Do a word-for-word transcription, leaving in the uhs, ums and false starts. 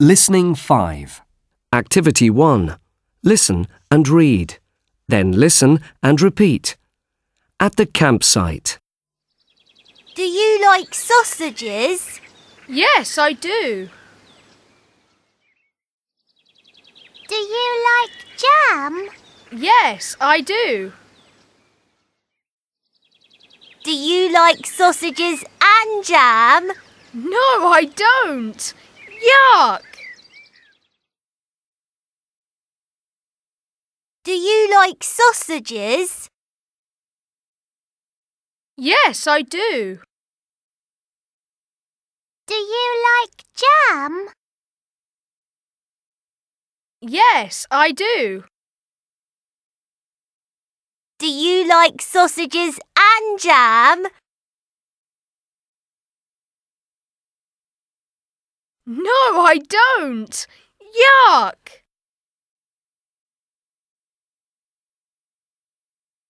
Listening five. Activity one. Listen and read. Then listen and repeat. At the campsite. Do you like sausages? Yes, I do. Do you like jam? Yes, I do. Do you like sausages and jam? No, I don't. Yuck! Do you like sausages? Yes, I do. Do you like jam? Yes, I do. Do you like sausages and jam? No, I don't. Yuck!